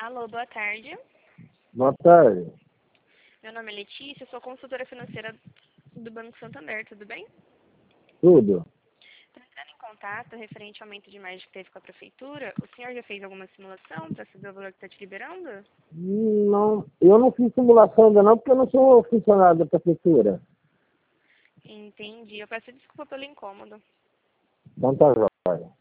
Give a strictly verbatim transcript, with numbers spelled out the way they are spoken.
Alô, boa tarde. Boa tarde. Meu nome é Letícia, sou consultora financeira do Banco Santander, tudo bem? Tudo. Estou entrando em contato referente ao aumento de imagem que teve com a prefeitura. O senhor já fez alguma simulação para saber o valor que está te liberando? Não, eu não fiz simulação ainda não, porque eu não sou funcionário da prefeitura. Entendi. Eu peço desculpa pelo incômodo. Então tá jóia.